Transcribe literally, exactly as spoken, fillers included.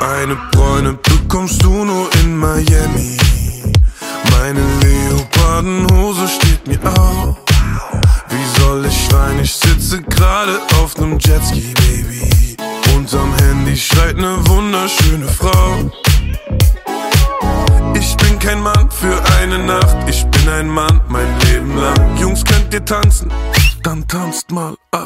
Eine Bräune bekommst du nur in Miami. Meine Leopardenhose steht mir auf. Wie soll ich schreien? Ich sitze gerade auf nem Jetski, Baby. Unterm Handy schreit ne wunderschöne Frau. Ich bin kein Mann für eine Nacht, ich bin ein Mann mein Leben lang. Jungs, könnt ihr tanzen? Dann tanzt mal ab.